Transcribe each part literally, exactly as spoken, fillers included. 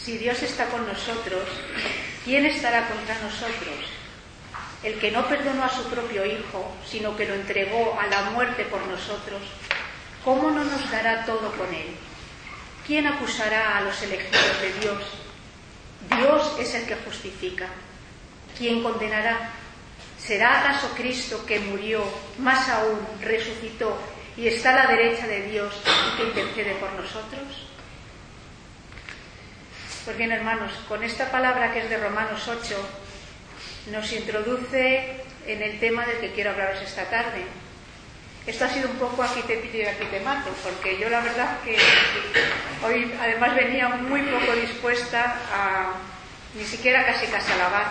Si Dios está con nosotros, ¿quién estará contra nosotros? El que no perdonó a su propio Hijo, sino que lo entregó a la muerte por nosotros, ¿cómo no nos dará todo con él? ¿Quién acusará a los elegidos de Dios? Dios es el que justifica. ¿Quién condenará? ¿Será acaso Cristo, que murió, más aún resucitó y está a la derecha de Dios y que intercede por nosotros? Pues bien, hermanos, con esta palabra que es de Romanos ocho, nos introduce en el tema del que quiero hablaros esta tarde. Esto ha sido un poco aquí te pillo y aquí te mato, porque yo la verdad que hoy además venía muy poco dispuesta a ni siquiera casi casi a alabar.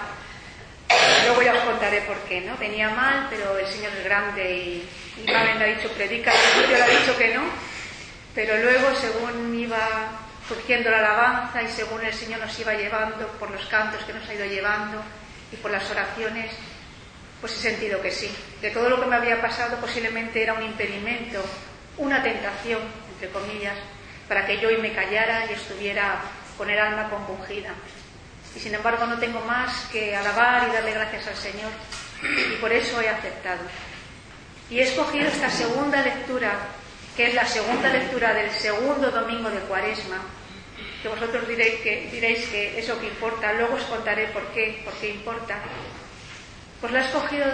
Luego ya os contaré por qué, ¿no? Venía mal, pero el Señor es grande y, y Mamen le ha dicho predica, y yo le ha dicho que no, pero luego según iba surgiendo la alabanza y según el Señor nos iba llevando por los cantos que nos ha ido llevando y por las oraciones, pues he sentido que sí, que todo lo que me había pasado posiblemente era un impedimento, una tentación, entre comillas, para que yo hoy me callara y estuviera con el alma compungida. Y sin embargo no tengo más que alabar y darle gracias al Señor, y por eso he aceptado. Y he escogido esta segunda lectura, que es la segunda lectura del segundo domingo de Cuaresma, que vosotros diréis que, diréis que eso que importa, luego os contaré por qué, por qué importa. Pues la he escogido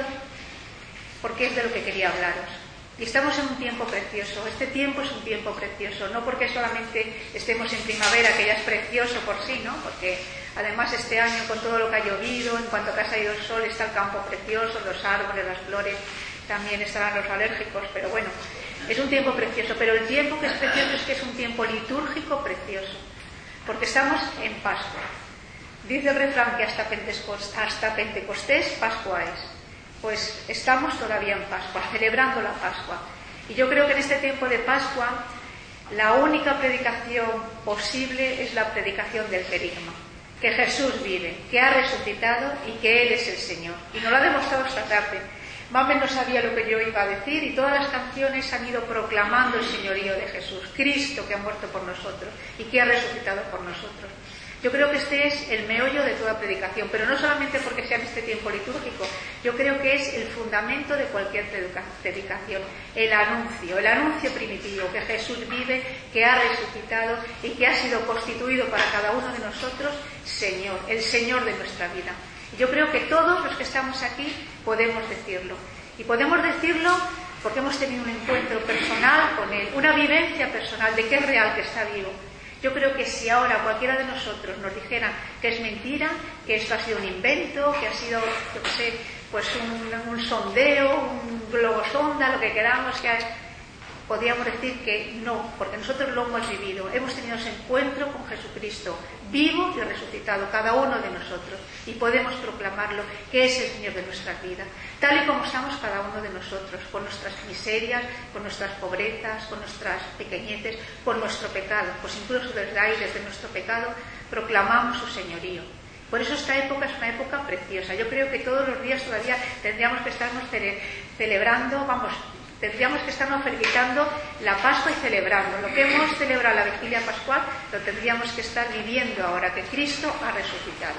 porque es de lo que quería hablaros. Y estamos en un tiempo precioso. Este tiempo es un tiempo precioso, no porque solamente estemos en primavera, que ya es precioso por sí, ¿no? Porque además este año, con todo lo que ha llovido, en cuanto que ha salido el sol, está el campo precioso, los árboles, las flores, también estarán los alérgicos, pero bueno, es un tiempo precioso. Pero el tiempo que es precioso es que es un tiempo litúrgico precioso, porque estamos en Pascua. Dice el refrán que hasta Pentecostés, hasta Pentecostés Pascua es. Pues estamos todavía en Pascua, celebrando la Pascua. Y yo creo que en este tiempo de Pascua la única predicación posible es la predicación del querigma, que Jesús vive, que ha resucitado y que Él es el Señor. Y nos lo ha demostrado esta tarde. Mamen no sabía lo que yo iba a decir y todas las canciones han ido proclamando el señorío de Jesús, Cristo que ha muerto por nosotros y que ha resucitado por nosotros. Yo creo que este es el meollo de toda predicación, pero no solamente porque sea en este tiempo litúrgico, yo creo que es el fundamento de cualquier predicación, el anuncio, el anuncio primitivo, que Jesús vive, que ha resucitado y que ha sido constituido para cada uno de nosotros Señor, el Señor de nuestra vida. Yo creo que todos los que estamos aquí podemos decirlo, y podemos decirlo porque hemos tenido un encuentro personal con Él, una vivencia personal de que es real, que está vivo. Yo creo que si ahora cualquiera de nosotros nos dijera que es mentira, que esto ha sido un invento, que ha sido, yo qué sé, pues un, un sondeo, un globosonda, lo que queramos, que ha, podríamos decir que no, porque nosotros lo hemos vivido, hemos tenido ese encuentro con Jesucristo, vivo y resucitado, cada uno de nosotros, y podemos proclamarlo, que es el Señor de nuestras vidas, tal y como estamos cada uno de nosotros, con nuestras miserias, con nuestras pobrezas, con nuestras pequeñeces, con nuestro pecado, pues incluso desde ahí, desde nuestro pecado, proclamamos su señorío. Por eso esta época es una época preciosa. Yo creo que todos los días todavía tendríamos que estarnos cele- celebrando, vamos, tendríamos que estarnos felicitando la Pascua y celebrando. Lo que hemos celebrado la vigilia pascual lo tendríamos que estar viviendo ahora, que Cristo ha resucitado.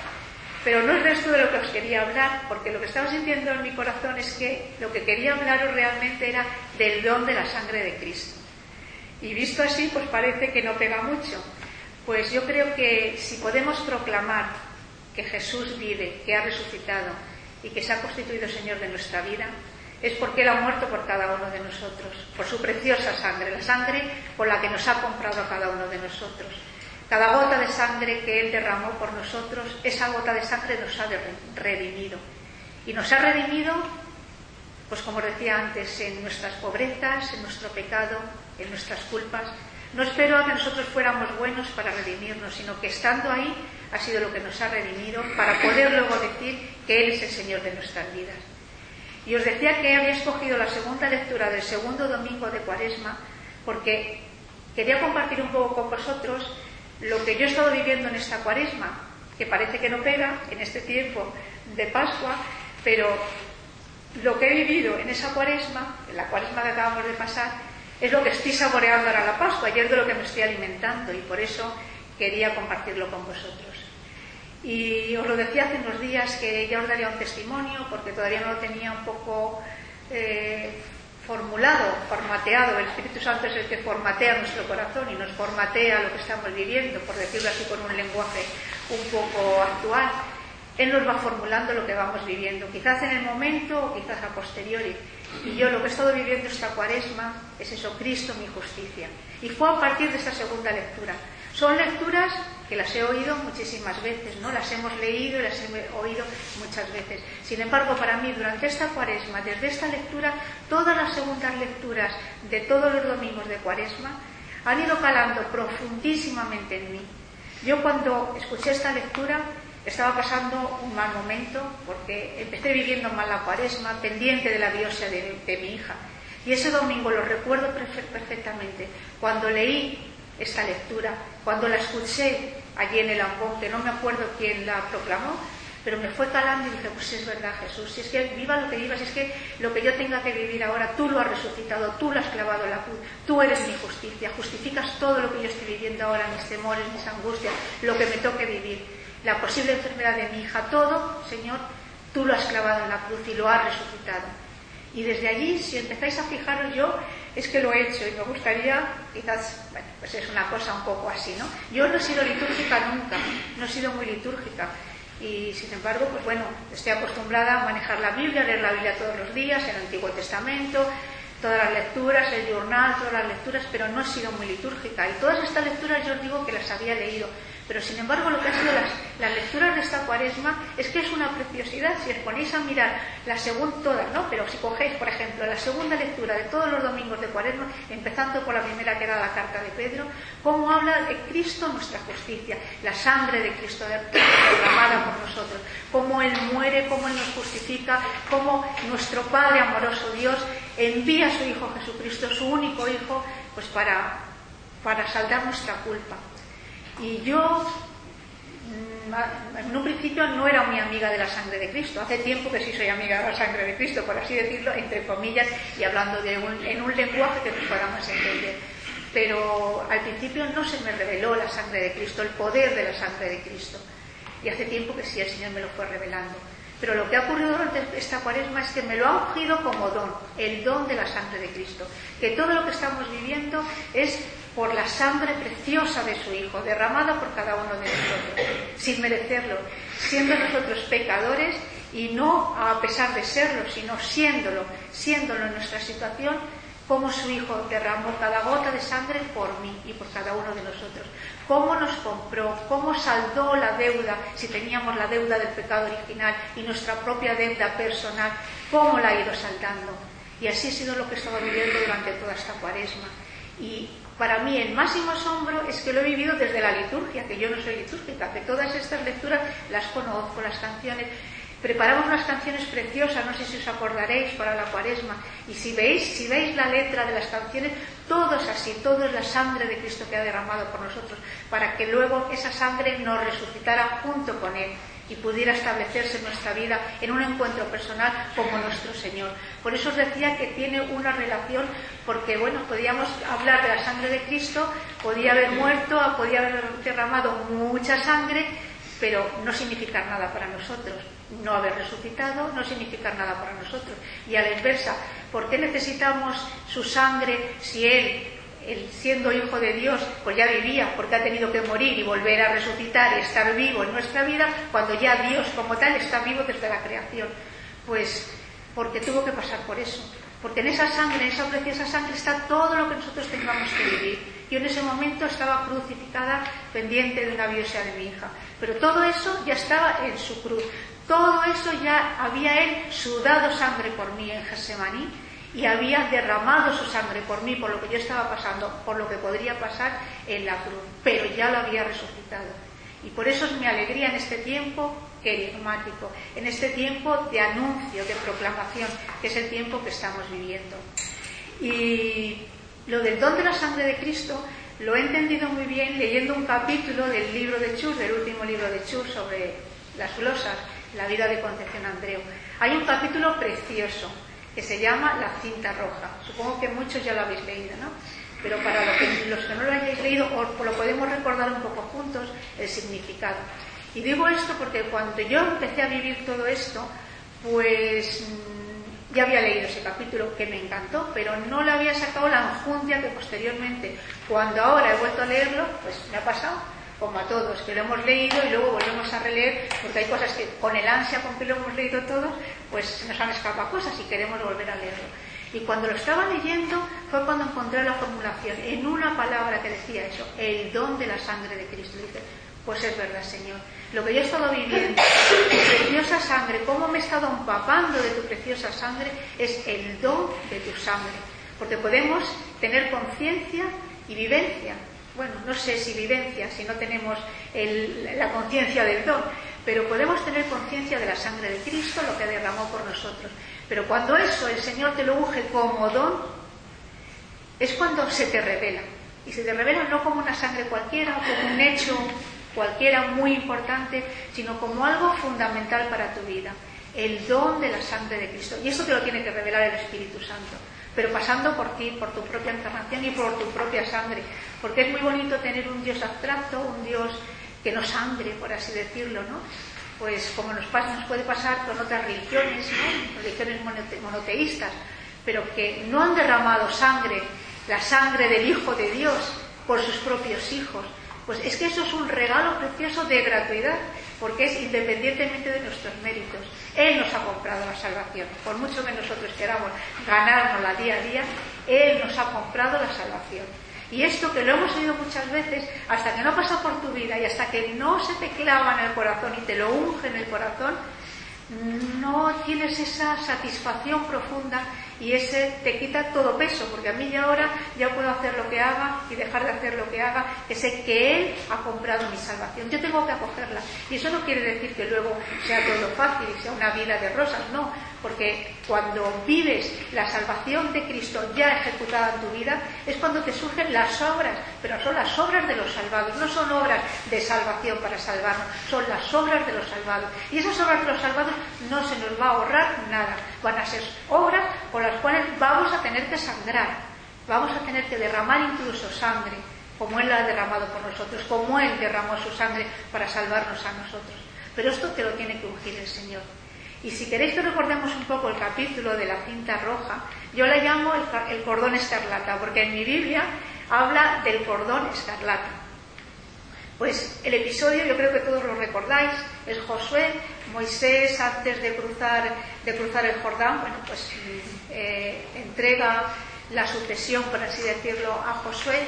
Pero no es de esto de lo que os quería hablar, porque lo que estaba sintiendo en mi corazón es que lo que quería hablaros realmente era del don de la sangre de Cristo. Y visto así, pues parece que no pega mucho. Pues yo creo que si podemos proclamar que Jesús vive, que ha resucitado y que se ha constituido Señor de nuestra vida, es porque Él ha muerto por cada uno de nosotros, por su preciosa sangre, la sangre por la que nos ha comprado a cada uno de nosotros. Cada gota de sangre que Él derramó por nosotros, esa gota de sangre nos ha redimido. Y nos ha redimido, pues como decía antes, en nuestras pobrezas, en nuestro pecado, en nuestras culpas. No espero a que nosotros fuéramos buenos para redimirnos, sino que estando ahí ha sido lo que nos ha redimido para poder luego decir que Él es el Señor de nuestras vidas. Y os decía que había escogido la segunda lectura del segundo domingo de Cuaresma porque quería compartir un poco con vosotros lo que yo he estado viviendo en esta Cuaresma, que parece que no pega en este tiempo de Pascua, pero lo que he vivido en esa Cuaresma, en la Cuaresma que acabamos de pasar, es lo que estoy saboreando ahora la Pascua, y es de lo que me estoy alimentando, y por eso quería compartirlo con vosotros. Y os lo decía hace unos días que ya os daría un testimonio, porque todavía no lo tenía un poco eh, formulado, formateado. El Espíritu Santo es el que formatea nuestro corazón y nos formatea lo que estamos viviendo, por decirlo así con un lenguaje un poco actual. Él nos va formulando lo que vamos viviendo, quizás en el momento o quizás a posteriori. Y yo lo que he estado viviendo esta Cuaresma es eso, Cristo mi justicia. Y fue a partir de esta segunda lectura. Son lecturas que las he oído muchísimas veces, ¿no? Las hemos leído y las he oído muchas veces. Sin embargo, para mí, durante esta Cuaresma, desde esta lectura, todas las segundas lecturas de todos los domingos de Cuaresma han ido calando profundísimamente en mí. Yo cuando escuché esta lectura estaba pasando un mal momento porque empecé viviendo mal la Cuaresma, pendiente de la biopsia de, de mi hija. Y ese domingo lo recuerdo perfectamente. Cuando leí esta lectura, cuando la escuché allí en el ambón, que no me acuerdo quién la proclamó, pero me fue calando y dije, pues es verdad, Jesús, si es que viva lo que viva, si es que lo que yo tenga que vivir ahora, tú lo has resucitado, tú lo has clavado en la cruz, tú eres mi justicia, justificas todo lo que yo estoy viviendo ahora, mis temores, mis angustias, lo que me toque vivir, la posible enfermedad de mi hija, todo, Señor, tú lo has clavado en la cruz y lo has resucitado. Y desde allí, si empezáis a fijaros, yo es que lo he hecho y me gustaría, quizás, bueno, pues es una cosa un poco así, ¿no? Yo no he sido litúrgica nunca, no he sido muy litúrgica. Y sin embargo, pues bueno, estoy acostumbrada a manejar la Biblia, a leer la Biblia todos los días, el Antiguo Testamento, todas las lecturas, el journal, todas las lecturas, pero no he sido muy litúrgica. Y todas estas lecturas yo os digo que las había leído. Pero sin embargo lo que han sido las, las lecturas de esta Cuaresma es que es una preciosidad. Si os ponéis a mirar la segunda, todas, ¿no? Pero si cogéis, por ejemplo, la segunda lectura de todos los domingos de Cuaresma, empezando por la primera que era la carta de Pedro, cómo habla de Cristo nuestra justicia, la sangre de Cristo derramada por nosotros, cómo Él muere, cómo Él nos justifica, cómo nuestro Padre amoroso Dios envía a su Hijo Jesucristo, su único Hijo, pues para, para saldar nuestra culpa. Y yo, en un principio, no era muy amiga de la sangre de Cristo. Hace tiempo que sí soy amiga de la sangre de Cristo, por así decirlo, entre comillas, y hablando de un, en un lenguaje que podamos entender. Pero al principio no se me reveló la sangre de Cristo, el poder de la sangre de Cristo. Y hace tiempo que sí, el Señor me lo fue revelando. Pero lo que ha ocurrido durante esta Cuaresma es que me lo ha ungido como don, el don de la sangre de Cristo. Que todo lo que estamos viviendo es por la sangre preciosa de su Hijo, derramada por cada uno de nosotros, sin merecerlo, siendo nosotros pecadores y no a pesar de serlo, sino siéndolo, siéndolo en nuestra situación, como su Hijo derramó cada gota de sangre por mí y por cada uno de nosotros, cómo nos compró, cómo saldó la deuda, si teníamos la deuda del pecado original y nuestra propia deuda personal, cómo la ha ido saldando. Y así ha sido lo que he estado viviendo durante toda esta Cuaresma. Y para mí el máximo asombro es que lo he vivido desde la liturgia, que yo no soy litúrgica, que todas estas lecturas las conozco, las canciones. Preparamos unas canciones preciosas, no sé si os acordaréis, para la Cuaresma, y si veis, si veis la letra de las canciones, todo es así, todo es la sangre de Cristo que ha derramado por nosotros, para que luego esa sangre nos resucitara junto con Él y pudiera establecerse en nuestra vida en un encuentro personal como nuestro Señor. Por eso os decía que tiene una relación, porque bueno, podíamos hablar de la sangre de Cristo, podía haber muerto, podía haber derramado mucha sangre, pero no significar nada para nosotros. No haber resucitado no significar nada para nosotros. Y a la inversa, ¿por qué necesitamos su sangre si Él, Él siendo Hijo de Dios, pues ya vivía, porque ha tenido que morir y volver a resucitar y estar vivo en nuestra vida, cuando ya Dios como tal está vivo desde la creación? Pues porque tuvo que pasar por eso. Porque en esa sangre, en esa preciosa sangre, está todo lo que nosotros tengamos que vivir. Yo en ese momento estaba crucificada, pendiente de una biopsia de mi hija. Pero todo eso ya estaba en su cruz. Todo eso ya había Él sudado sangre por mí en Getsemaní y había derramado su sangre por mí, por lo que yo estaba pasando, por lo que podría pasar en la cruz. Pero ya lo había resucitado. Y por eso es mi alegría en este tiempo querigmático, en este tiempo de anuncio, de proclamación, que es el tiempo que estamos viviendo. Y lo del don de la sangre de Cristo lo he entendido muy bien leyendo un capítulo del libro de Chur, del último libro de Chur sobre las glosas, la vida de Concepción Andreu. Hay un capítulo precioso que se llama La cinta roja. Supongo que muchos ya lo habéis leído, ¿no? pero para lo que, los que no lo hayáis leído, os lo podemos recordar un poco juntos el significado. Y digo esto porque cuando yo empecé a vivir todo esto, pues ya había leído ese capítulo que me encantó, pero no le había sacado la enjundia que posteriormente, cuando ahora he vuelto a leerlo, pues me ha pasado, como a todos, que lo hemos leído y luego volvemos a releer, porque hay cosas que con el ansia con que lo hemos leído todos, pues nos han escapado cosas y queremos volver a leerlo. Y cuando lo estaba leyendo fue cuando encontré la formulación en una palabra que decía eso, el don de la sangre de Cristo. Y dice, pues es verdad, Señor, lo que yo he estado viviendo, tu preciosa sangre, cómo me he estado empapando de tu preciosa sangre, es el don de tu sangre. Porque podemos tener conciencia y vivencia. Bueno, no sé si vivencia, si no tenemos el, la conciencia del don, pero podemos tener conciencia de la sangre de Cristo, lo que derramó por nosotros. Pero cuando eso el Señor te lo unge como don, es cuando se te revela. Y se te revela no como una sangre cualquiera, o como un hecho cualquiera muy importante, sino como algo fundamental para tu vida. El don de la sangre de Cristo. Y eso te lo tiene que revelar el Espíritu Santo. Pero pasando por ti, por tu propia encarnación y por tu propia sangre. Porque es muy bonito tener un Dios abstracto, un Dios que no sangre, por así decirlo, ¿no? Pues como nos, pasa, nos puede pasar con otras religiones, ¿no? Religiones monote, monoteístas, pero que no han derramado sangre, la sangre del Hijo de Dios, por sus propios hijos. Pues es que eso es un regalo precioso de gratuidad, porque es independientemente de nuestros méritos. Él nos ha comprado la salvación. Por mucho que nosotros queramos ganárnosla día a día, Él nos ha comprado la salvación. Y esto que lo hemos oído muchas veces, hasta que no pasa por tu vida y hasta que no se te clava en el corazón y te lo unge en el corazón, no tienes esa satisfacción profunda y ese te quita todo peso, porque a mí ya ahora ya puedo hacer lo que haga y dejar de hacer lo que haga, que sé que Él ha comprado mi salvación. Yo tengo que acogerla. Y eso no quiere decir que luego sea todo fácil y sea una vida de rosas, no, porque cuando vives la salvación de Cristo ya ejecutada en tu vida, es cuando te surgen las obras, pero son las obras de los salvados, no son obras de salvación para salvarnos, son las obras de los salvados. Y esas obras de los salvados no se nos va a ahorrar nada, van a ser obras por las cuales vamos a tener que sangrar, vamos a tener que derramar incluso sangre, como Él la ha derramado por nosotros, como Él derramó su sangre para salvarnos a nosotros. Pero esto te lo tiene que ungir el Señor. Y si queréis que recordemos un poco el capítulo de la cinta roja, yo la llamo el, el cordón escarlata, porque en mi Biblia habla del cordón escarlata. Pues el episodio, yo creo que todos lo recordáis, es Josué, Moisés antes de cruzar, de cruzar el Jordán, bueno, pues eh, entrega la sucesión, por así decirlo, a Josué,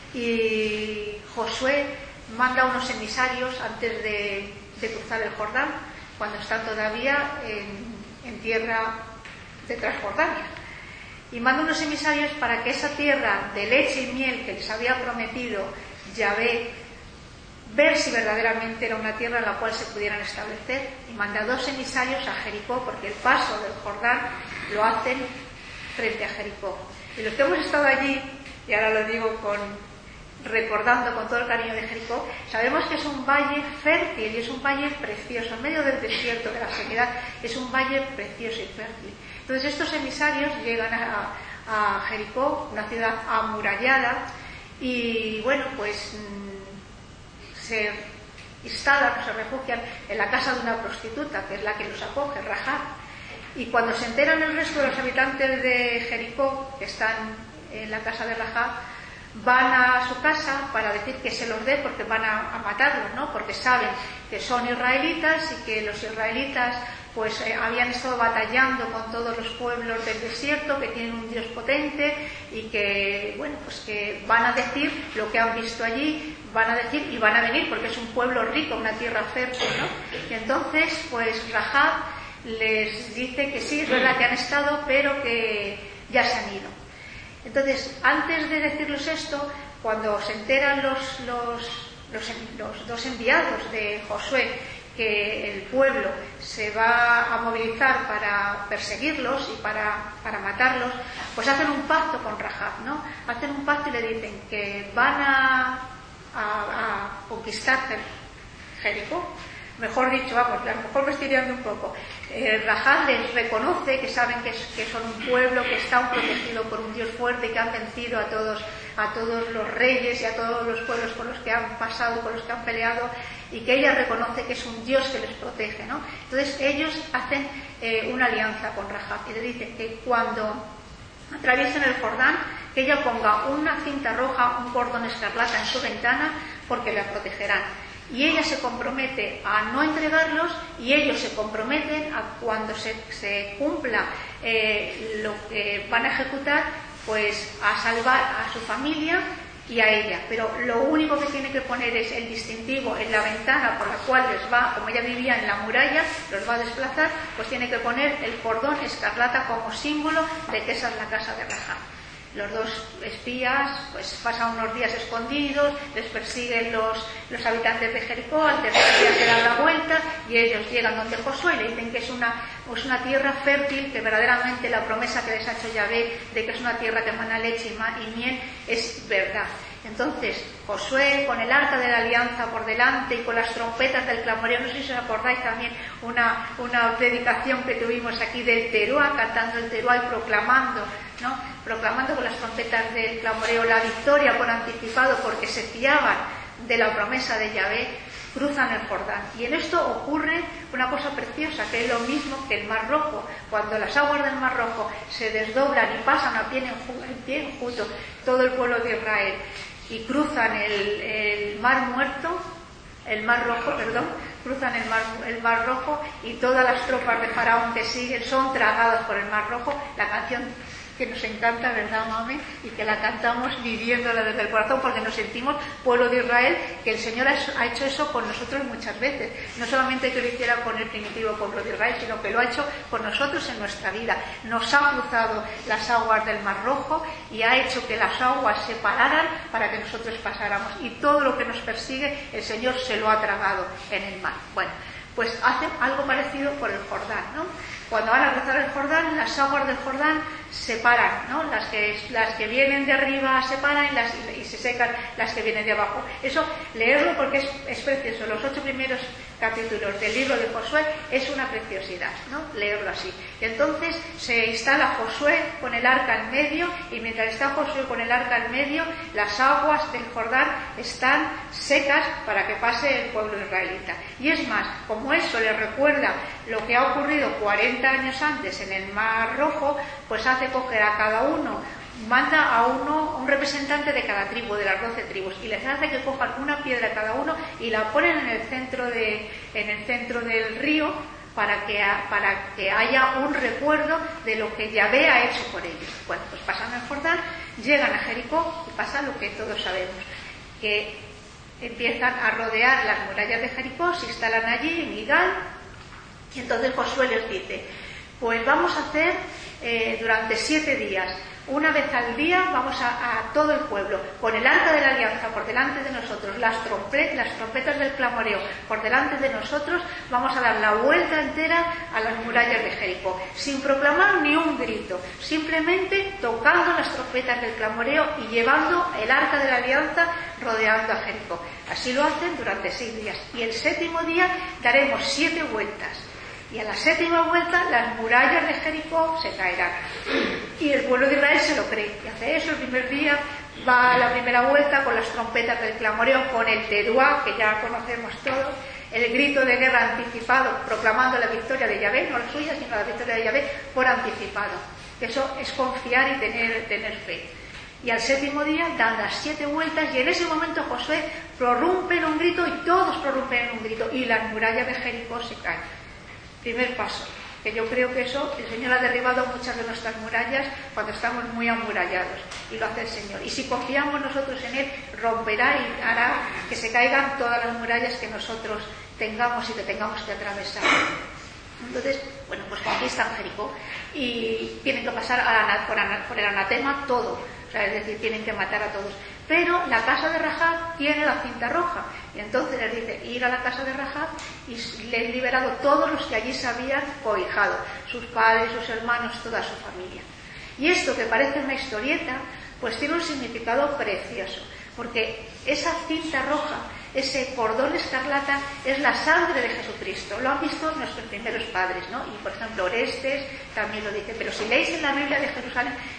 y Josué manda unos emisarios antes de, de cruzar el Jordán, cuando están todavía en, en tierra de Transjordania. Y manda unos emisarios para que esa tierra de leche y miel que les había prometido Yahvé, ver si verdaderamente era una tierra en la cual se pudieran establecer. Y manda dos emisarios a Jericó, porque el paso del Jordán lo hacen frente a Jericó. Y los que hemos estado allí, y ahora lo digo con recordando con todo el cariño de Jericó, sabemos que es un valle fértil y es un valle precioso, en medio del desierto, de la sequedad, es un valle precioso y fértil. Entonces estos emisarios llegan a, a Jericó, una ciudad amurallada, y bueno, pues mmm, se instalan o se refugian en la casa de una prostituta, que es la que los acoge, Rahab. Y cuando se enteran el resto de los habitantes de Jericó, que están en la casa de Rahab, van a su casa para decir que se los dé, porque van a, a matarlos, ¿no? Porque saben que son israelitas y que los israelitas pues eh, habían estado batallando con todos los pueblos del desierto, que tienen un Dios potente y que, bueno, pues que van a decir lo que han visto allí, van a decir y van a venir porque es un pueblo rico, una tierra fértil, ¿no? Y entonces, pues Rahab les dice que sí, es verdad que han estado, pero que ya se han ido. Entonces, antes de decirles esto, cuando se enteran los, los, los, los dos enviados de Josué que el pueblo se va a movilizar para perseguirlos y para, para matarlos, pues hacen un pacto con Rahab, ¿no? Hacen un pacto y le dicen que van a, a, a conquistar Jericó. Mejor dicho, vamos, a lo mejor me estoy liando un poco. Eh, Rahab les reconoce que saben que, es, que son un pueblo que está protegido por un Dios fuerte y que han vencido a todos, a todos los reyes y a todos los pueblos con los que han pasado, con los que han peleado, y que ella reconoce que es un Dios que les protege, ¿no? Entonces ellos hacen eh, una alianza con Rahab y le dicen que cuando atraviesen el Jordán, que ella ponga una cinta roja, un cordón escarlata en su ventana, porque la protegerán. Y ella se compromete a no entregarlos, y ellos se comprometen a cuando se, se cumpla eh, lo que van a ejecutar, pues a salvar a su familia y a ella. Pero lo único que tiene que poner es el distintivo en la ventana por la cual les va, como ella vivía en la muralla, los va a desplazar, pues tiene que poner el cordón escarlata como símbolo de que esa es la casa de Rahab. Los dos espías pues pasan unos días escondidos, les persiguen los, los habitantes de Jericó, al tercer día se dan la vuelta y ellos llegan donde Josué y le dicen que es una, pues una tierra fértil, que verdaderamente la promesa que les ha hecho Yahvé de que es una tierra que emana leche y miel es verdad. Entonces Josué, con el arca de la alianza por delante y con las trompetas del clamoreo, no sé si os acordáis también una, una predicación que tuvimos aquí del Teruá, cantando el Teruá y proclamando, ¿no? proclamando con las trompetas del clamoreo la victoria por anticipado, porque se fiaban de la promesa de Yahvé, cruzan el Jordán. Y en esto ocurre una cosa preciosa, que es lo mismo que el Mar Rojo. Cuando las aguas del Mar Rojo se desdoblan y pasan a pie enjuto todo el pueblo de Israel y cruzan el, el Mar Muerto, el Mar Rojo, perdón, cruzan el mar, el mar Rojo, y todas las tropas de Faraón que siguen son tragadas por el Mar Rojo. La canción que nos encanta, ¿verdad, mami? Y que la cantamos viviéndola desde el corazón, porque nos sentimos pueblo de Israel, que el Señor ha hecho eso con nosotros muchas veces. No solamente que lo hiciera con el primitivo pueblo de Israel, sino que lo ha hecho con nosotros en nuestra vida. Nos ha cruzado las aguas del Mar Rojo y ha hecho que las aguas se pararan para que nosotros pasáramos. Y todo lo que nos persigue, el Señor se lo ha tragado en el mar. Bueno, pues hacen algo parecido por el Jordán, ¿no? Cuando van a cruzar el Jordán, las aguas del Jordán se paran, ¿no? Las que, las que vienen de arriba se paran y, las, y se secan las que vienen de abajo. Eso, leerlo porque es, es precioso. Los ocho primeros capítulos del libro de Josué es una preciosidad, ¿no? Leerlo así. Y entonces se instala Josué con el arca en medio, y mientras está Josué con el arca en medio, las aguas del Jordán están secas para que pase el pueblo israelita. Y es más, como eso les recuerda lo que ha ocurrido cuarenta años antes en el Mar Rojo, pues hace coger a cada uno, manda a uno, un representante de cada tribu, de las doce tribus, y les hace que cojan una piedra cada uno y la ponen en el centro de, en el centro del río, para que, para que haya un recuerdo de lo que Yahvé ha hecho por ellos. Bueno, pues pasan el Jordán, llegan a Jericó y pasa lo que todos sabemos, que empiezan a rodear las murallas de Jericó, se instalan allí en Gilgal, y entonces Josué les dice, pues vamos a hacer eh, durante siete días, una vez al día vamos a, a todo el pueblo, con el arca de la alianza por delante de nosotros, las, trompe, las trompetas del clamoreo por delante de nosotros, vamos a dar la vuelta entera a las murallas de Jericó, sin proclamar ni un grito, simplemente tocando las trompetas del clamoreo y llevando el arca de la alianza rodeando a Jericó. Así lo hacen durante seis días, y el séptimo día daremos siete vueltas. Y a la séptima vuelta las murallas de Jericó se caerán. Y el pueblo de Israel se lo cree. Y hace eso, el primer día va a la primera vuelta con las trompetas del clamoreo, con el teruá, que ya conocemos todos, el grito de guerra anticipado, proclamando la victoria de Yahvé, no la suya, sino la victoria de Yahvé por anticipado. Eso es confiar y tener, tener fe. Y al séptimo día dan las siete vueltas, y en ese momento Josué prorrumpe en un grito, y todos prorrumpen en un grito, y las murallas de Jericó se caen. Primer paso, que yo creo que eso, el Señor ha derribado muchas de nuestras murallas cuando estamos muy amurallados, y lo hace el Señor. Y si confiamos nosotros en Él, romperá y hará que se caigan todas las murallas que nosotros tengamos y que tengamos que atravesar. Entonces, bueno, pues conquistan Jericó y tienen que pasar a la, por, por el anatema todo, o sea, es decir, tienen que matar a todos. Pero la casa de Rahab tiene la cinta roja, y entonces les dice ir a la casa de Rahab, y le han liberado todos los que allí se habían cobijado, sus padres, sus hermanos, toda su familia. Y esto, que parece una historieta, pues tiene un significado precioso, porque esa cinta roja, ese cordón escarlata, es la sangre de Jesucristo. Lo han visto nuestros primeros padres, ¿no? Y por ejemplo Orestes también lo dice. Pero si leéis en la Biblia de Jerusalén,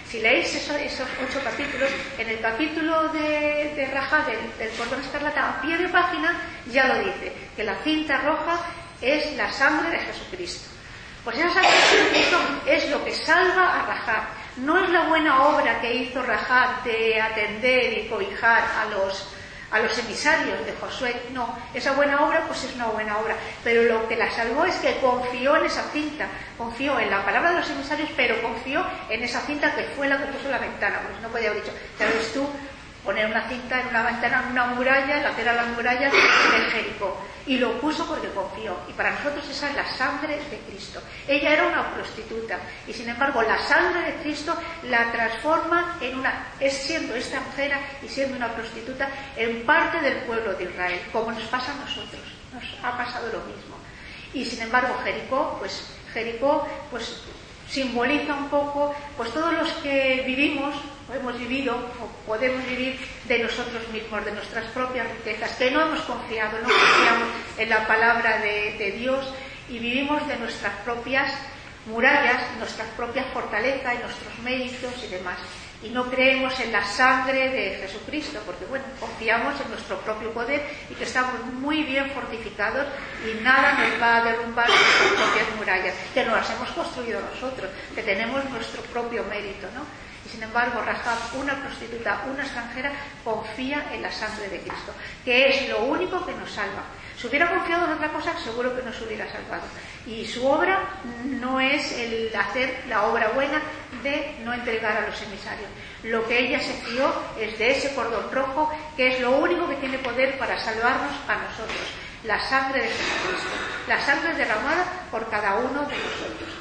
Si leéis eso, esos ocho capítulos, en el capítulo de, de Rahab, del, del cordón escarlata, a pie de página, ya lo dice, que la cinta roja es la sangre de Jesucristo. Pues esa sangre de Jesucristo es lo que salva a Rahab. No es la buena obra que hizo Rahab de atender y cobijar a los, a los emisarios de Josué, no. Esa buena obra, pues es una buena obra. Pero lo que la salvó es que confió en esa cinta, confió en la palabra de los emisarios, pero confió en esa cinta que fue la que puso en la ventana. Pues no podía haber dicho, ya ves tú, poner una cinta en una ventana, en una muralla, la que era la muralla de Jericó. Y lo puso porque confió. Y para nosotros esa es la sangre de Cristo. Ella era una prostituta. Y sin embargo, la sangre de Cristo la transforma en una, es siendo extranjera y siendo una prostituta, en parte del pueblo de Israel, como nos pasa a nosotros. Nos ha pasado lo mismo. Y sin embargo, Jericó, pues Jericó, pues simboliza un poco, pues todos los que vivimos, o hemos vivido, o podemos vivir de nosotros mismos, de nuestras propias riquezas, que no hemos confiado, no confiamos en la palabra de, de Dios y vivimos de nuestras propias murallas, nuestras propias fortalezas, y nuestros méritos y demás. Y no creemos en la sangre de Jesucristo, porque bueno, confiamos en nuestro propio poder y que estamos muy bien fortificados y nada nos va a derrumbar nuestras propias murallas, que nos las hemos construido nosotros, que tenemos nuestro propio mérito, ¿no? Y sin embargo, Rahab, una prostituta, una extranjera, confía en la sangre de Cristo, que es lo único que nos salva. Si hubiera confiado en otra cosa, seguro que nos hubiera salvado. Y su obra no es el hacer la obra buena de no entregar a los emisarios. Lo que ella se fió es de ese cordón rojo, que es lo único que tiene poder para salvarnos a nosotros. La sangre de Jesucristo. La sangre derramada por cada uno de nosotros.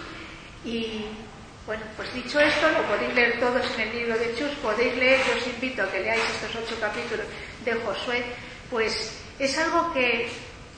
Y bueno, pues dicho esto, lo podéis leer todos en el libro de Chus, podéis leer, yo os invito a que leáis estos ocho capítulos de Josué, pues es algo que,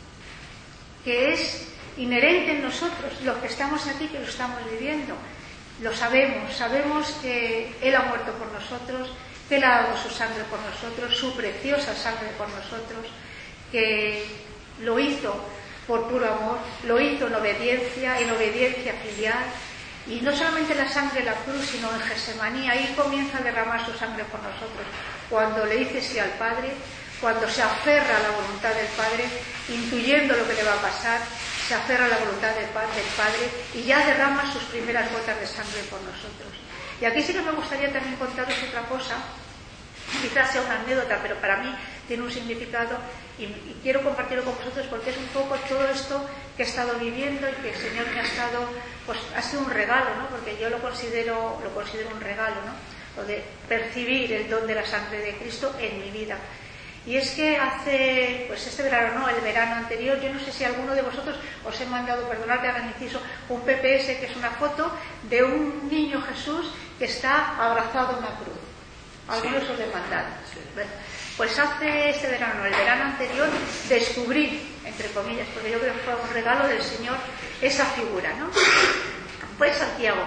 que es inherente en nosotros, los que estamos aquí, que lo estamos viviendo. Lo sabemos, sabemos que Él ha muerto por nosotros, que Él ha dado su sangre por nosotros, su preciosa sangre por nosotros, que lo hizo por puro amor, lo hizo en obediencia, en obediencia filial. Y no solamente la sangre en la cruz, sino en Getsemaní, ahí comienza a derramar su sangre por nosotros. Cuando le dice sí al Padre, cuando se aferra a la voluntad del Padre, intuyendo lo que le va a pasar, se aferra a la voluntad del Padre y ya derrama sus primeras gotas de sangre por nosotros. Y aquí sí que me gustaría también contaros otra cosa, quizás sea una anécdota, pero para mí tiene un significado y, y quiero compartirlo con vosotros porque es un poco todo esto que he estado viviendo y que el Señor me ha estado, pues ha sido un regalo, ¿no? Porque yo lo considero, lo considero un regalo, ¿no? Lo de percibir el don de la sangre de Cristo en mi vida. Y es que hace, pues este verano, no, el verano anterior, yo no sé si alguno de vosotros os he mandado, perdonad que haga inciso, un P P S que es una foto de un niño Jesús que está abrazado en una cruz. Algunos os lo he mandado. Bueno, pues hace este verano, el verano anterior, descubrí, entre comillas, porque yo creo que fue un regalo del Señor, esa figura, ¿no? Fue Santiago.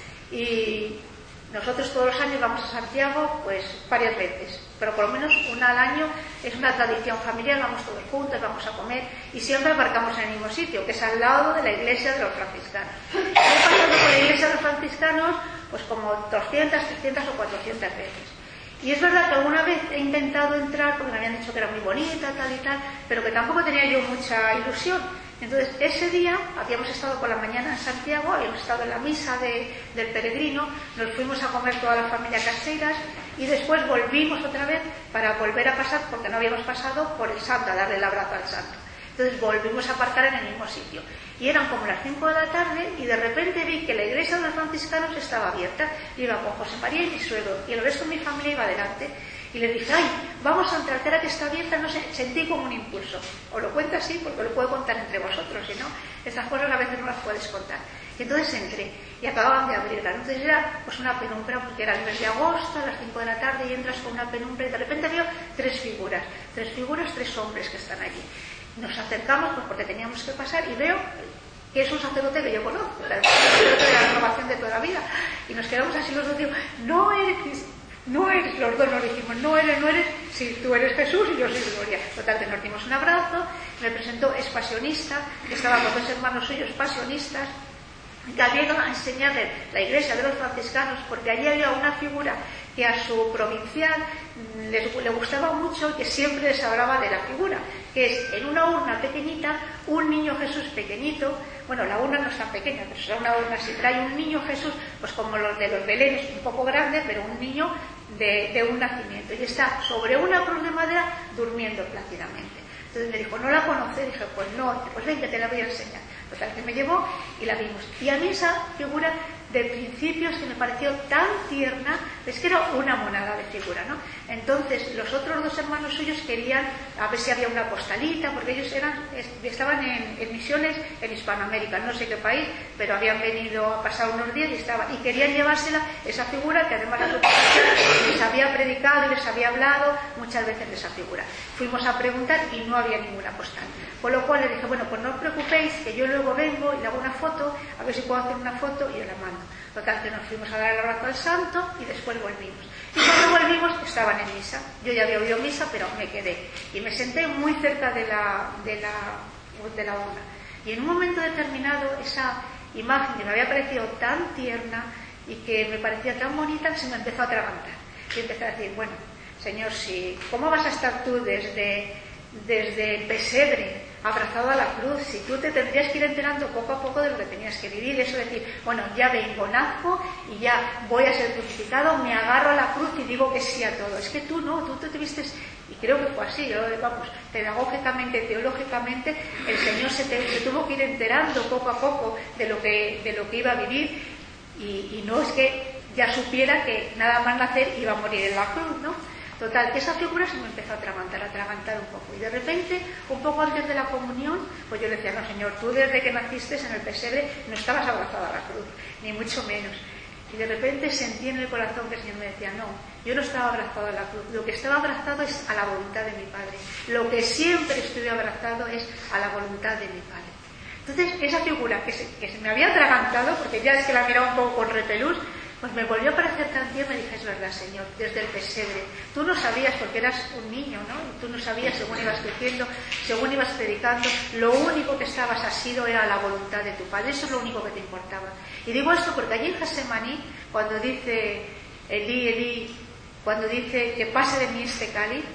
Y nosotros todos los años vamos a Santiago, pues varias veces, pero por lo menos una al año es una tradición familiar, vamos todos juntos, vamos a comer y siempre aparcamos en el mismo sitio, que es al lado de la iglesia de los franciscanos. He pasado por la iglesia de los franciscanos pues como doscientas, trescientas o cuatrocientas veces. Y es verdad que alguna vez he intentado entrar porque me habían dicho que era muy bonita, tal y tal, pero que tampoco tenía yo mucha ilusión. Entonces, ese día, habíamos estado por la mañana en Santiago, habíamos estado en la misa de, del peregrino, nos fuimos a comer toda la familia Caseiras y después volvimos otra vez para volver a pasar, porque no habíamos pasado por el santo, a darle el abrazo al santo. Entonces volvimos a aparcar en el mismo sitio. Y eran como las cinco de la tarde y de repente vi que la iglesia de los franciscanos estaba abierta. Yo iba con José María y mi suegro y el resto de mi familia iba adelante. Y les dije, ay, vamos a entrar, que ahora que está abierta, no sé, sentí como un impulso. Os lo cuento así porque lo puedo contar entre vosotros, si no, estas cosas a veces no las puedes contar. Y entonces entré y acababan de abrirla. Entonces era pues una penumbra porque era el mes de agosto, a las cinco de la tarde y entras con una penumbra y de repente veo tres figuras, tres figuras, tres hombres que están allí. Nos acercamos pues porque teníamos que pasar y veo que es un sacerdote que yo conozco, el sacerdote de la renovación de toda la vida. Y nos quedamos así los dos, digo, no eres... No eres, los dos nos dijimos, no eres, no eres, si tú eres Jesús y yo soy Gloria. Total, que nos dimos un abrazo, me presentó, es pasionista, que estaba con dos hermanos suyos pasionistas, También a enseñarle la iglesia de los franciscanos, porque allí había una figura que a su provincial les, le gustaba mucho y que siempre les hablaba de la figura, que es en una urna pequeñita, un niño Jesús pequeñito. Bueno, la urna no es tan pequeña, pero es una urna así, trae un niño Jesús, pues como los de los belenes, un poco grande, pero un niño de, de un nacimiento, y está sobre una cruz de madera durmiendo plácidamente. Entonces me dijo, ¿no la conoces? Dije, pues no. Pues ven que te la voy a enseñar. Total, que me llevó y la vimos. Y a mí esa figura de principios que me pareció tan tierna, es que era una monada de figura, ¿no? Entonces los otros dos hermanos suyos querían a ver si había una postalita, porque ellos eran estaban en, en misiones en Hispanoamérica, no sé qué país, pero habían venido a pasar unos días y estaban, y querían llevársela, esa figura, que además les había predicado y les había hablado muchas veces de esa figura. Fuimos a preguntar y no había ninguna postal. Con lo cual le dije, bueno, pues no os preocupéis, que yo luego vengo y le hago una foto, a ver si puedo hacer una foto y os la mando. Total, que nos fuimos a dar el abrazo al santo y después volvimos. Y cuando volvimos estaban en misa. Yo ya había oído misa, pero me quedé. Y me senté muy cerca de la, de la, de la urna. Y en un momento determinado, esa imagen que me había parecido tan tierna y que me parecía tan bonita, se me empezó a atragantar. Y empecé a decir, bueno, Señor, si, ¿cómo vas a estar tú desde, desde el pesebre abrazado a la cruz, si tú te tendrías que ir enterando poco a poco de lo que tenías que vivir? Eso de decir, bueno, ya vengo, nazco y ya voy a ser crucificado, me agarro a la cruz y digo que sí a todo. Es que tú no, tú, tú te vistes, y creo que fue así, yo, vamos, pedagógicamente, teológicamente, el Señor se, te, se tuvo que ir enterando poco a poco de lo que, de lo que iba a vivir, y, y no es que ya supiera que nada más nacer iba a morir en la cruz, ¿no? Total, que esa figura se me empezó a atragantar, a atragantar un poco. Y de repente, un poco antes de la comunión, pues yo le decía, no, Señor, tú desde que naciste en el pesebre no estabas abrazado a la cruz, ni mucho menos. Y de repente sentí en el corazón que el Señor me decía, no, yo no estaba abrazado a la cruz, lo que estaba abrazado es a la voluntad de mi Padre. Lo que siempre estuve abrazado es a la voluntad de mi Padre. Entonces, esa figura que se, que se me había atragantado, porque ya es que la miraba un poco con repelús, pues me volvió a parecer tan tierna y dije, es verdad, Señor, desde el pesebre. Tú no sabías, porque eras un niño, ¿no? Y tú no sabías, según ibas creciendo, según ibas predicando, lo único que estabas asido era la voluntad de tu Padre. Eso es lo único que te importaba. Y digo esto porque allí en Getsemaní, cuando dice Elí, Elí, cuando dice que pase de mí este cáliz,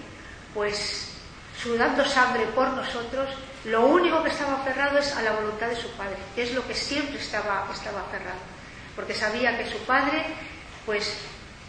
pues sudando sangre por nosotros, lo único que estaba aferrado es a la voluntad de su Padre, que es lo que siempre estaba, estaba aferrado. Porque sabía que su Padre, pues,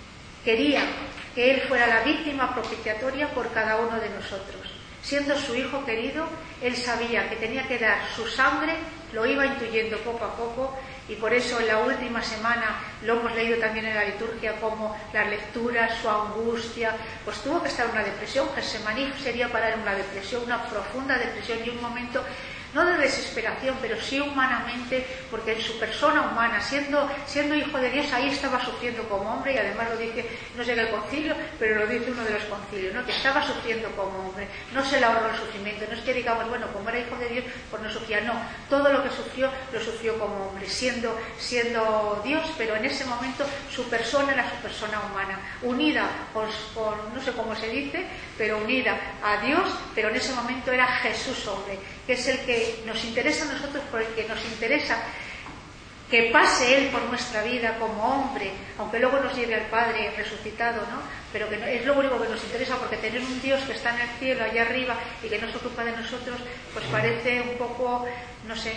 quería que Él fuera la víctima propiciatoria por cada uno de nosotros. Siendo su Hijo querido, Él sabía que tenía que dar su sangre, lo iba intuyendo poco a poco, y por eso en la última semana lo hemos leído también en la liturgia, como las lecturas, su angustia, pues tuvo que estar en una depresión. Getsemaní sería para él una depresión, una profunda depresión y un momento no de desesperación, pero sí humanamente, porque en su persona humana, siendo, siendo hijo de Dios, ahí estaba sufriendo como hombre, y además lo dice, no sé en el concilio, pero lo dice uno de los concilios, ¿no? Que estaba sufriendo como hombre, no se le ahorró el sufrimiento, no es que digamos, bueno, como era hijo de Dios, pues no sufría, no, todo lo que sufrió, lo sufrió como hombre, siendo, siendo Dios, pero en ese momento su persona era su persona humana, unida con, con, no sé cómo se dice, pero unida a Dios, pero en ese momento era Jesús hombre, que es el que nos interesa a nosotros, por el que nos interesa que pase Él por nuestra vida como hombre, aunque luego nos lleve al Padre resucitado, ¿no? Pero que es lo único que nos interesa, porque tener un Dios que está en el cielo, allá arriba, y que no se ocupa de nosotros, pues parece un poco, no sé,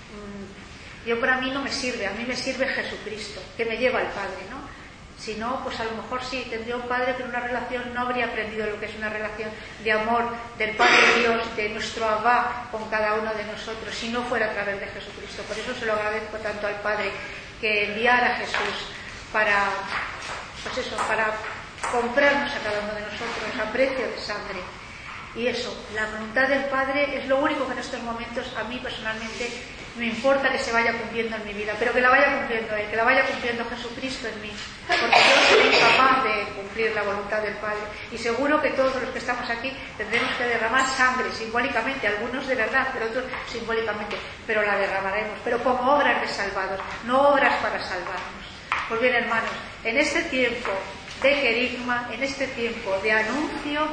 mmm, yo para mí no me sirve, a mí me sirve Jesucristo, que me lleva al Padre, ¿no? Si no, pues a lo mejor sí, tendría un padre, pero una relación, no habría aprendido lo que es una relación de amor del Padre Dios, de nuestro Abba con cada uno de nosotros, si no fuera a través de Jesucristo. Por eso se lo agradezco tanto al Padre que enviara a Jesús para, pues eso, para comprarnos a cada uno de nosotros a precio de sangre. Y eso, la voluntad del Padre es lo único que en estos momentos a mí personalmente me importa que se vaya cumpliendo en mi vida, pero que la vaya cumpliendo Él, que la vaya cumpliendo Jesucristo en mí, porque yo soy incapaz de cumplir la voluntad del Padre, y seguro que todos los que estamos aquí tendremos que derramar sangre simbólicamente, algunos de verdad, pero otros simbólicamente, pero la derramaremos, pero como obras de salvados, no obras para salvarnos. Pues bien, hermanos, en este tiempo de querigma, en este tiempo de anuncio,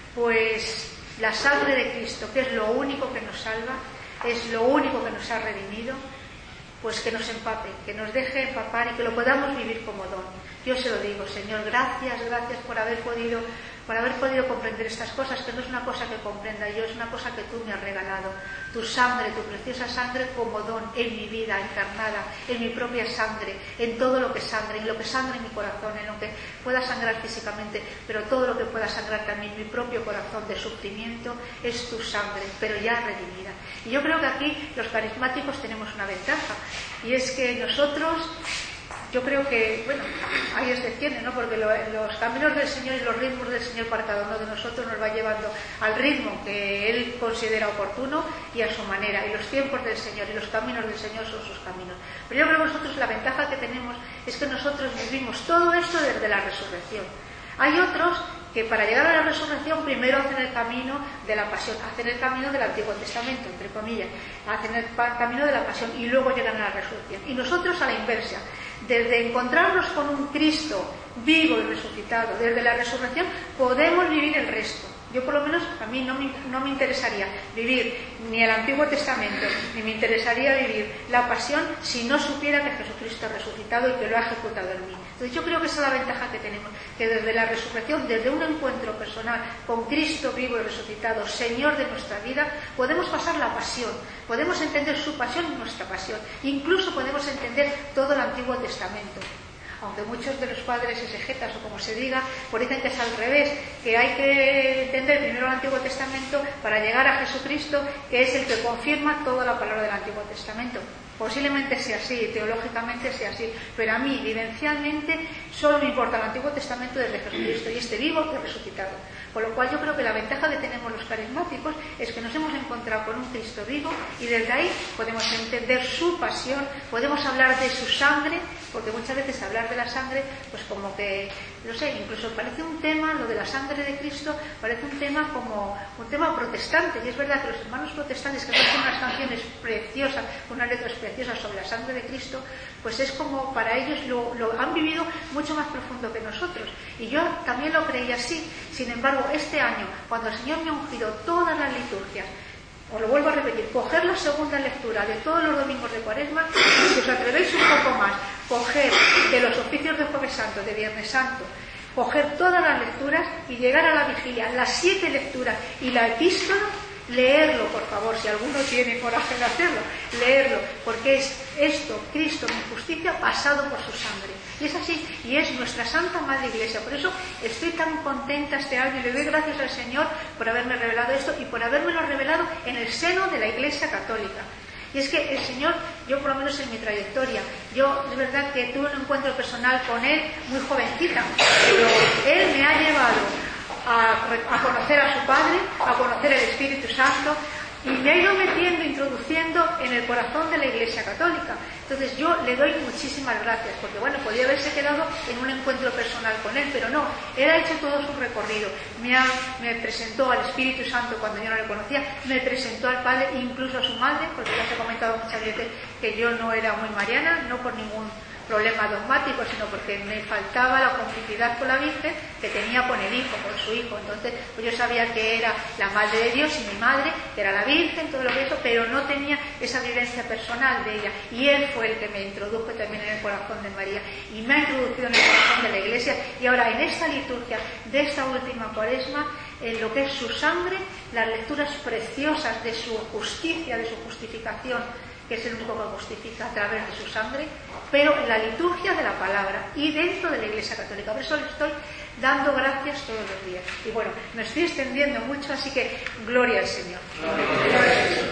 pues la sangre de Cristo, que es lo único que nos salva, es lo único que nos ha redimido, pues que nos empape, que nos deje empapar y que lo podamos vivir como don. Yo se lo digo, Señor, gracias, gracias por haber podido, por haber podido comprender estas cosas, que no es una cosa que comprenda yo, es una cosa que tú me has regalado. Tu sangre, tu preciosa sangre como don en mi vida encarnada, en mi propia sangre, en todo lo que sangre, en lo que sangre en mi corazón, en lo que pueda sangrar físicamente, pero todo lo que pueda sangrar también mi propio corazón de sufrimiento es tu sangre, pero ya redimida. Y yo creo que aquí los carismáticos tenemos una ventaja, y es que nosotros, yo creo que, bueno, hay excepciones, ¿no? Porque lo, los caminos del Señor y los ritmos del Señor para cada uno de nosotros nos va llevando al ritmo que Él considera oportuno y a su manera. Y los tiempos del Señor y los caminos del Señor son sus caminos. Pero yo creo que nosotros la ventaja que tenemos es que nosotros vivimos todo esto desde la resurrección. Hay otros que para llegar a la resurrección primero hacen el camino de la pasión, hacen el camino del Antiguo Testamento, entre comillas, hacen el camino de la pasión y luego llegan a la resurrección. Y nosotros a la inversa, desde encontrarnos con un Cristo vivo y resucitado, desde la resurrección, podemos vivir el resto. Yo por lo menos, a mí no me, no me interesaría vivir ni el Antiguo Testamento, ni me interesaría vivir la pasión si no supiera que Jesucristo ha resucitado y que lo ha ejecutado en mí. Entonces yo creo que esa es la ventaja que tenemos, que desde la resurrección, desde un encuentro personal con Cristo vivo y resucitado, Señor de nuestra vida, podemos pasar la pasión, podemos entender su pasión y nuestra pasión, incluso podemos entender todo el Antiguo Testamento. Aunque muchos de los padres exegetas, o como se diga, pues dicen que es al revés, que hay que entender primero el Antiguo Testamento para llegar a Jesucristo, que es el que confirma toda la palabra del Antiguo Testamento. Posiblemente sea así, teológicamente sea así, pero a mí, vivencialmente, solo me importa el Antiguo Testamento desde Jesucristo y este vivo que ha resucitado. Con lo cual yo creo que la ventaja que tenemos los carismáticos es que nos hemos encontrado con un Cristo vivo y desde ahí podemos entender su pasión, podemos hablar de su sangre, porque muchas veces hablar de la sangre, pues como que, no sé, incluso parece un tema, lo de la sangre de Cristo, parece un tema como un tema protestante, y es verdad que los hermanos protestantes que hacen unas canciones preciosas, unas letras preciosas sobre la sangre de Cristo, pues es como para ellos lo, lo han vivido mucho más profundo que nosotros, y yo también lo creí así. Sin embargo, este año, cuando el Señor me ha ungido todas las liturgias, os lo vuelvo a repetir, coger la segunda lectura de todos los domingos de Cuaresma, y si os atrevéis un poco más, coger de los oficios de Jueves Santo, de Viernes Santo, coger todas las lecturas y llegar a la vigilia, las siete lecturas y la epístola, leerlo, por favor, si alguno tiene coraje de hacerlo, leerlo, porque es esto, Cristo, mi justicia, pasado por su sangre. Y es así, y es nuestra Santa Madre Iglesia. Por eso estoy tan contenta este año y le doy gracias al Señor por haberme revelado esto y por habérmelo revelado en el seno de la Iglesia Católica. Y es que el Señor, yo por lo menos en mi trayectoria, yo es verdad que tuve un encuentro personal con Él muy jovencita, pero Él me ha llevado a, a conocer a su Padre, a conocer el Espíritu Santo, y me ha ido metiendo, introduciendo en el corazón de la Iglesia Católica. Entonces yo le doy muchísimas gracias, porque bueno, podía haberse quedado en un encuentro personal con él, pero no, él ha hecho todo su recorrido. Me, ha, me presentó al Espíritu Santo cuando yo no le conocía, me presentó al Padre, incluso a su madre, porque ya os he comentado muchas veces que yo no era muy mariana, no por ningún problema dogmático, sino porque me faltaba la complicidad con la Virgen que tenía con el Hijo, con su Hijo. Entonces pues yo sabía que era la Madre de Dios y mi madre, que era la Virgen, todo lo que eso, pero no tenía esa vivencia personal de ella. Y Él fue el que me introdujo también en el corazón de María y me ha introducido en el corazón de la Iglesia. Y ahora en esta liturgia de esta última Cuaresma, en lo que es su sangre, las lecturas preciosas de su justicia, de su justificación, que es el único que justifica a través de su sangre, pero en la liturgia de la palabra y dentro de la Iglesia Católica. Por eso le estoy dando gracias todos los días. Y bueno, me estoy extendiendo mucho, así que gloria al Señor. Gloria al Señor.